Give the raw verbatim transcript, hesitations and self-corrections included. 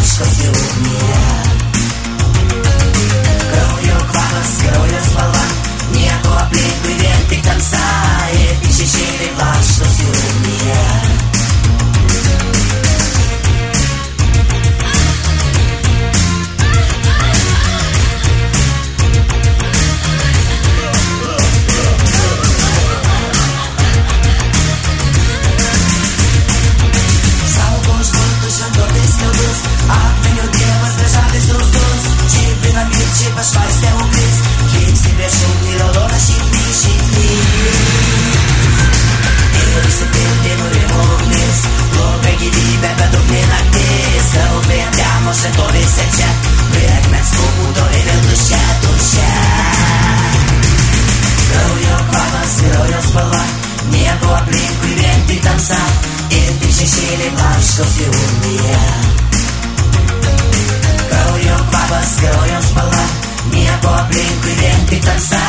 blaškosi ugnyje. Kraujo kvapas, kraujo spalva, nieko aplinkui vien tik tamsa ir tik šešėliai blaškosi ugnyje. Akmenių dievas bežadais sausus, čipina mirčiai pašvaistė ugnis, keisti prieš ugnį raudona šypsnį, šypsnį. Ir įsipilti nurimo ugnis, bloga gyvybė, bet ugni naktis, kalbė ant jamo šventovėse čia, prie akmens kūdo ir vėl tuščia, tuščia. Kraujo kvapas, kraujo spalva, nieko aplinkui vien tik tamsa, ir tik šešėliai blaškosi ugnyje. Kraujo kvapas, kraujo spalva, nieko aplinkui vien tik tamsa